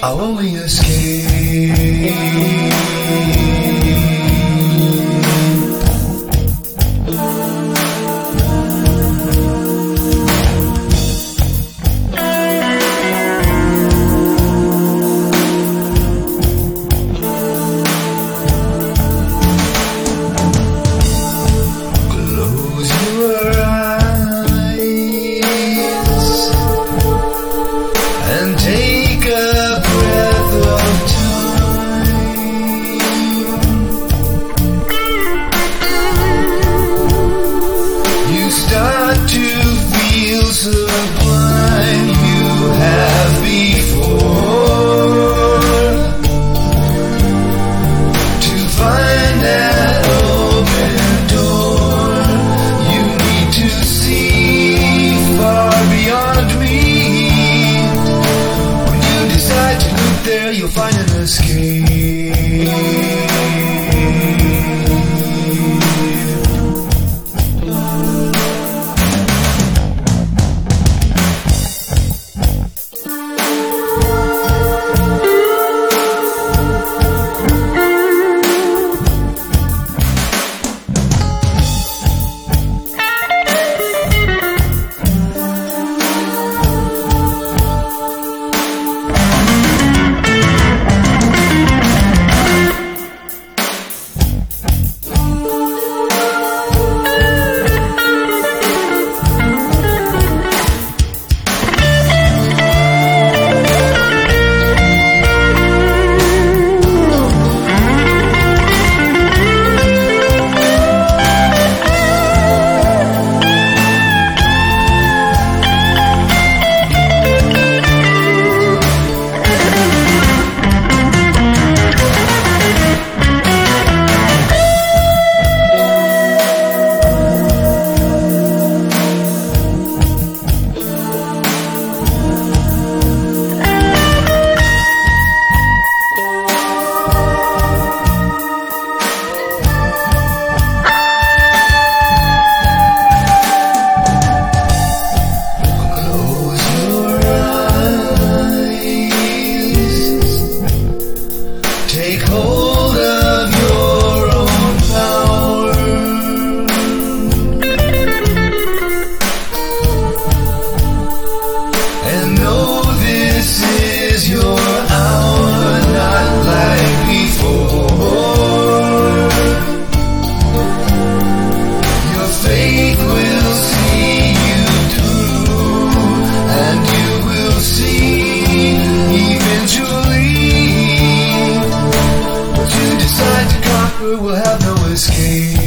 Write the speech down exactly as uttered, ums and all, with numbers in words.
I'll only escape. Sublime you have before to find that open door. You need to see far beyond me. When you decide to look there, you'll find an escape. Take hold of your own power and know this is your hour, not like before. Your faith will see you through, and you will see eventually. Decide to conquer, we'll have no escape.